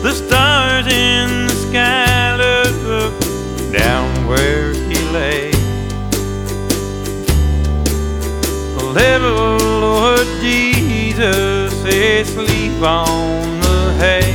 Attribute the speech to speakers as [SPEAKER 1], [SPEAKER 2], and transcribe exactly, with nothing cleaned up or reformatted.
[SPEAKER 1] The stars in the sky look down where he lay. Little Lord Jesus, say sleep on the hay.